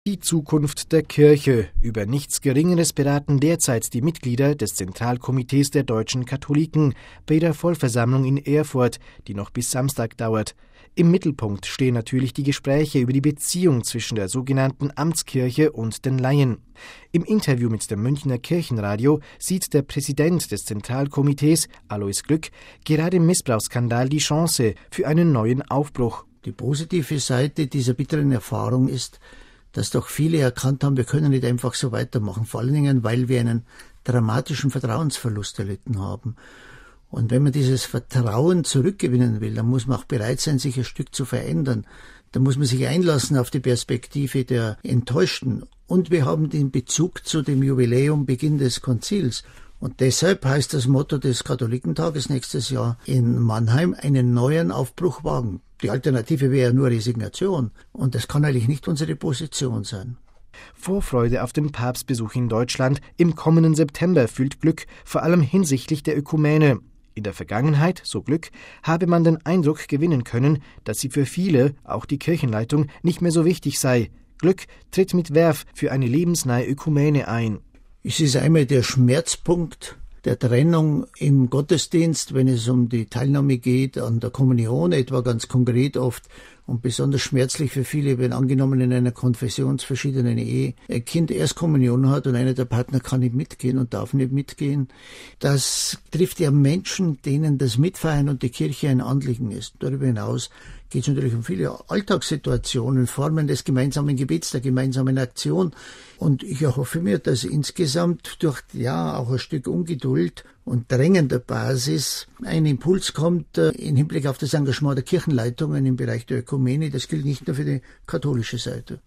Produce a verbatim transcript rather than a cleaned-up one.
Die Zukunft der Kirche. Über nichts Geringeres beraten derzeit die Mitglieder des Zentralkomitees der deutschen Katholiken bei der Vollversammlung in Erfurt, die noch bis Samstag dauert. Im Mittelpunkt stehen natürlich die Gespräche über die Beziehung zwischen der sogenannten Amtskirche und den Laien. Im Interview mit dem Münchner Kirchenradio sieht der Präsident des Zentralkomitees, Alois Glück, gerade im Missbrauchsskandal die Chance für einen neuen Aufbruch. Die positive Seite dieser bitteren Erfahrung ist, dass doch viele erkannt haben, wir können nicht einfach so weitermachen, vor allen Dingen, weil wir einen dramatischen Vertrauensverlust erlitten haben. Und wenn man dieses Vertrauen zurückgewinnen will, dann muss man auch bereit sein, sich ein Stück zu verändern. Da muss man sich einlassen auf die Perspektive der Enttäuschten. Und wir haben den Bezug zu dem Jubiläum Beginn des Konzils. Und deshalb heißt das Motto des Katholikentages nächstes Jahr in Mannheim, einen neuen Aufbruch wagen. Die Alternative wäre ja nur Resignation. Und das kann eigentlich nicht unsere Position sein. Vorfreude auf den Papstbesuch in Deutschland im kommenden September fühlt Glück, vor allem hinsichtlich der Ökumene. In der Vergangenheit, so Glück, habe man den Eindruck gewinnen können, dass sie für viele, auch die Kirchenleitung, nicht mehr so wichtig sei. Glück tritt mit Werf für eine lebensnahe Ökumene ein. Es ist einmal der Schmerzpunkt der Trennung im Gottesdienst, wenn es um die Teilnahme geht, an der Kommunion etwa ganz konkret oft und besonders schmerzlich für viele, wenn angenommen in einer konfessionsverschiedenen Ehe ein Kind erst Kommunion hat und einer der Partner kann nicht mitgehen und darf nicht mitgehen. Das trifft ja Menschen, denen das Mitfeiern und die Kirche ein Anliegen ist. Darüber hinaus geht es natürlich um viele Alltagssituationen, Formen des gemeinsamen Gebets, der gemeinsamen Aktion. Und ich erhoffe mir, dass insgesamt durch ja auch ein Stück Ungeduld und drängender Basis ein Impuls kommt äh, im Hinblick auf das Engagement der Kirchenleitungen im Bereich der Ökumene. Das gilt nicht nur für die katholische Seite.